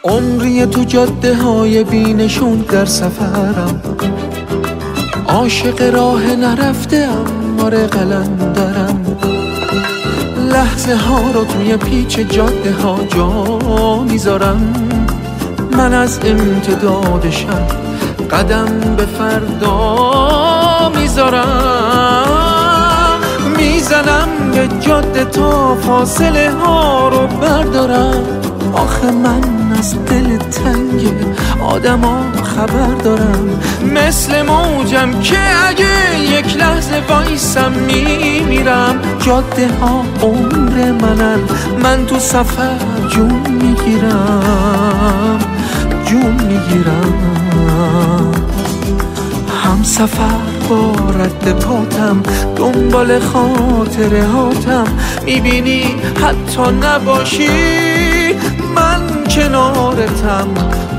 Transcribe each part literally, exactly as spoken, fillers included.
عمری تو جاده های بینشون در سفرم، عاشق راه نرفتم، آره قلندرم. لحظه ها رو توی پیچ جاده ها جا میذارم، من از امتداد شب قدم به فردا میذارم. میزنم به جاده تا فاصله ها رو بردارم، آخه من از دل تنگ آدم ها خبر دارم. مثل موجم که اگه یک لحظه وایسم میمیرم. جاده ها عمر منن، من تو سفر جون میگیرم، جون میگیرم. هم سفر با رد پاتم، دنبال خاطره هاتم. میبینی حتی نباشی من کنارتم،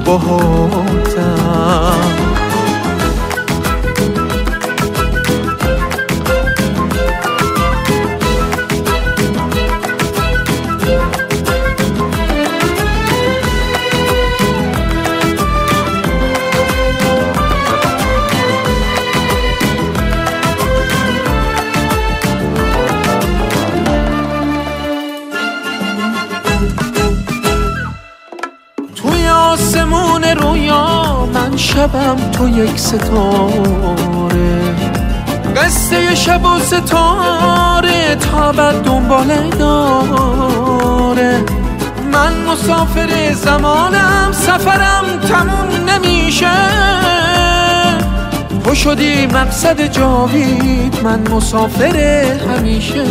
باهاتم. آسمون رویا من شبم تو یک ستاره، قصه شب و ستاره تا بعد دنباله داره. من مسافر زمانم، سفرم تموم نمیشه. تو شدی مقصد جاوید، من مسافر همیشه.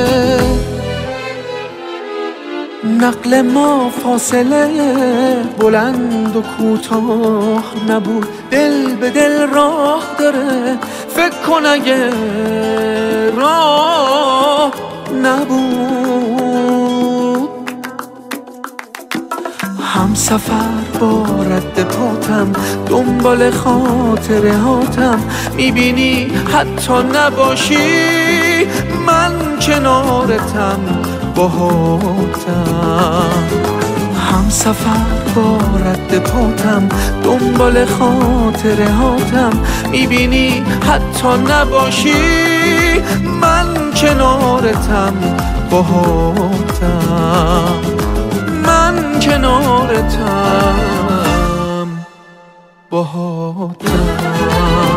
نقل ما فاصله بلند و کوتاه نبود، دل به دل راه داره. فکر کن اگه راه نبود. هم سفر با رد پاتم، دنبال خاطره هاتم. میبینی حتی نباشی من کنارتم، باهاتم. هم سفر با رد پاتم، دنبال خاطره هاتم. میبینی حتی نباشی من کنارتم، باهاتم. من کنارتم، باهاتم.